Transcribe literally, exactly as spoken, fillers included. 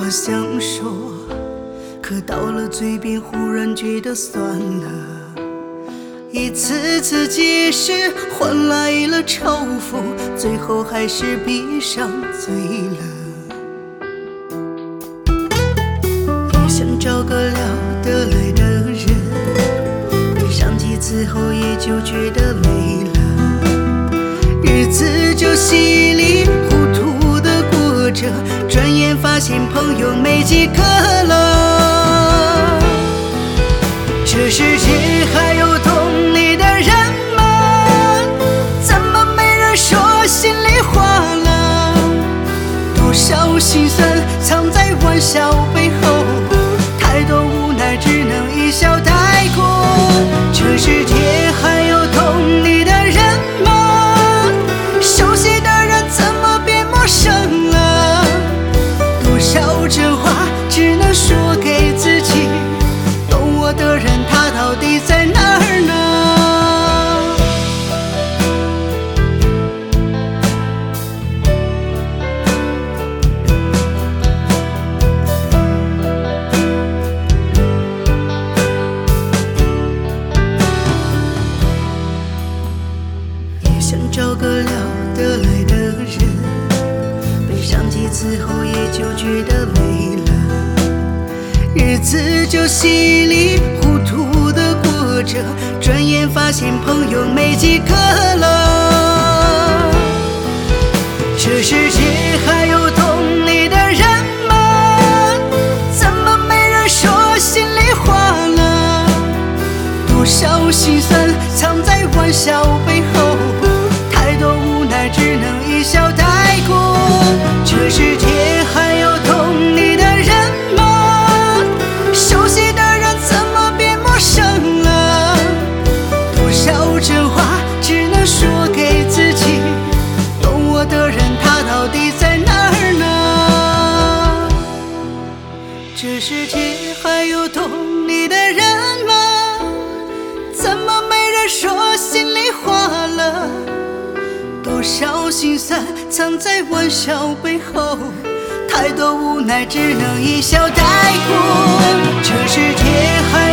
话想说，可到了嘴边忽然觉得酸了。一次次解释换来了嘲讽，最后还是闭上嘴了。也想找个聊得来的人，闭上几次后也就觉得累了。日子就稀里糊涂的过着，转眼发现朋友没几个了。这世界还有懂你的人吗？怎么没人说心里话了？多少心酸藏在玩笑背后，太多无奈只能一笑带过。这世界还有懂你的人吗？熟悉的人怎么变陌生了？多少真话只能说给自己，懂我的人他到底在哪儿呢？也想找个聊得来的人，悲伤几次后也就觉得累了。日子就稀里糊涂的过着，转眼发现朋友没几个了。这世界还有懂你的人吗？怎么没人说心里话了？多少心酸藏在玩笑背后，太多无奈只能一笑带过。这世界还有懂你的人吗？熟悉的人怎么变陌生了？多少真话只能说给自己，懂我的人他到底在哪儿呢？这世界还有懂你的人吗？怎么没人说心里话了？多少心酸藏在玩笑背后，太多无奈只能一笑带过。这世界还